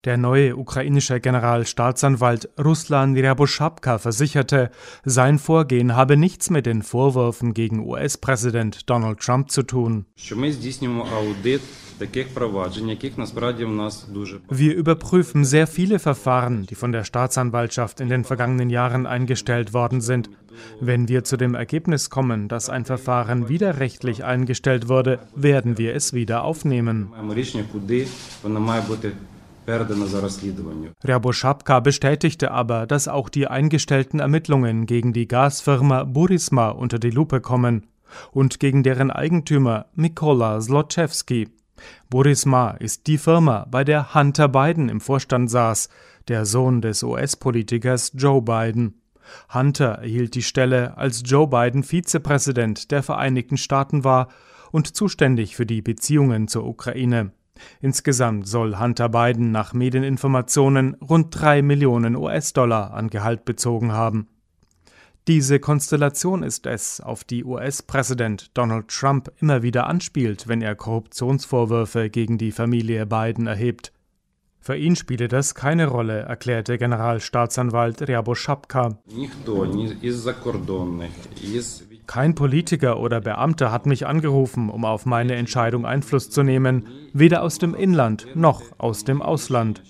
Der neue ukrainische Generalstaatsanwalt Ruslan Ryaboschapka versicherte, sein Vorgehen habe nichts mit den Vorwürfen gegen US-Präsident Donald Trump zu tun. Wir überprüfen sehr viele Verfahren, die von der Staatsanwaltschaft in den vergangenen Jahren eingestellt worden sind. Wenn wir zu dem Ergebnis kommen, dass ein Verfahren widerrechtlich eingestellt wurde, werden wir es wieder aufnehmen. Ryaboschapka bestätigte aber, dass auch die eingestellten Ermittlungen gegen die Gasfirma Burisma unter die Lupe kommen und gegen deren Eigentümer Mykola Zlochevsky. Burisma ist die Firma, bei der Hunter Biden im Vorstand saß, der Sohn des US-Politikers Joe Biden. Hunter erhielt die Stelle, als Joe Biden Vizepräsident der Vereinigten Staaten war und zuständig für die Beziehungen zur Ukraine. Insgesamt soll Hunter Biden nach Medieninformationen rund 3 Millionen US-Dollar an Gehalt bezogen haben. Diese Konstellation ist es, auf die US-Präsident Donald Trump immer wieder anspielt, wenn er Korruptionsvorwürfe gegen die Familie Biden erhebt. Für ihn spiele das keine Rolle, erklärte Generalstaatsanwalt Ryaboschapka. Kein Politiker oder Beamter hat mich angerufen, um auf meine Entscheidung Einfluss zu nehmen, weder aus dem Inland noch aus dem Ausland.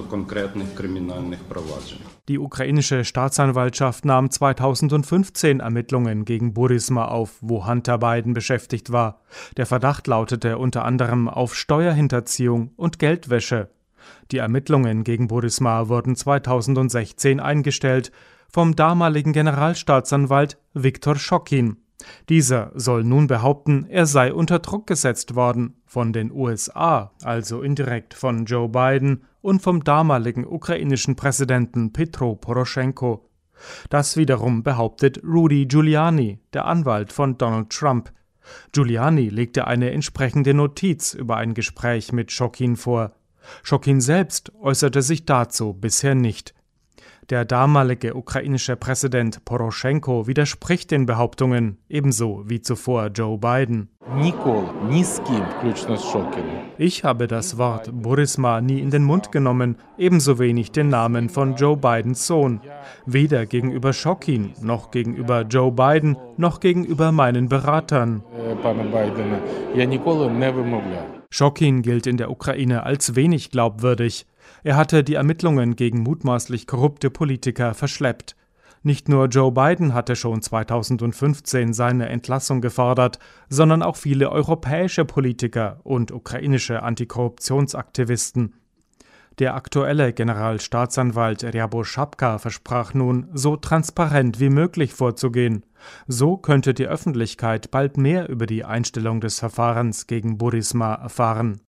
Die ukrainische Staatsanwaltschaft nahm 2015 Ermittlungen gegen Burisma auf, wo Hunter Biden beschäftigt war. Der Verdacht lautete unter anderem auf Steuerhinterziehung und Geldwäsche. Die Ermittlungen gegen Burisma wurden 2016 eingestellt vom damaligen Generalstaatsanwalt Viktor Shokin. Dieser soll nun behaupten, er sei unter Druck gesetzt worden von den USA, also indirekt von Joe Biden und vom damaligen ukrainischen Präsidenten Petro Poroschenko. Das wiederum behauptet Rudy Giuliani, der Anwalt von Donald Trump. Giuliani legte eine entsprechende Notiz über ein Gespräch mit Shokin vor. Shokin selbst äußerte sich dazu bisher nicht. Der damalige ukrainische Präsident Poroschenko widerspricht den Behauptungen, ebenso wie zuvor Joe Biden. Ich habe das Wort Burisma nie in den Mund genommen, ebenso wenig den Namen von Joe Bidens Sohn. Weder gegenüber Shokin, noch gegenüber Joe Biden, noch gegenüber meinen Beratern. Shokin gilt in der Ukraine als wenig glaubwürdig. Er hatte die Ermittlungen gegen mutmaßlich korrupte Politiker verschleppt. Nicht nur Joe Biden hatte schon 2015 seine Entlassung gefordert, sondern auch viele europäische Politiker und ukrainische Antikorruptionsaktivisten. Der aktuelle Generalstaatsanwalt Ryaboschapka versprach nun, so transparent wie möglich vorzugehen. So könnte die Öffentlichkeit bald mehr über die Einstellung des Verfahrens gegen Burisma erfahren.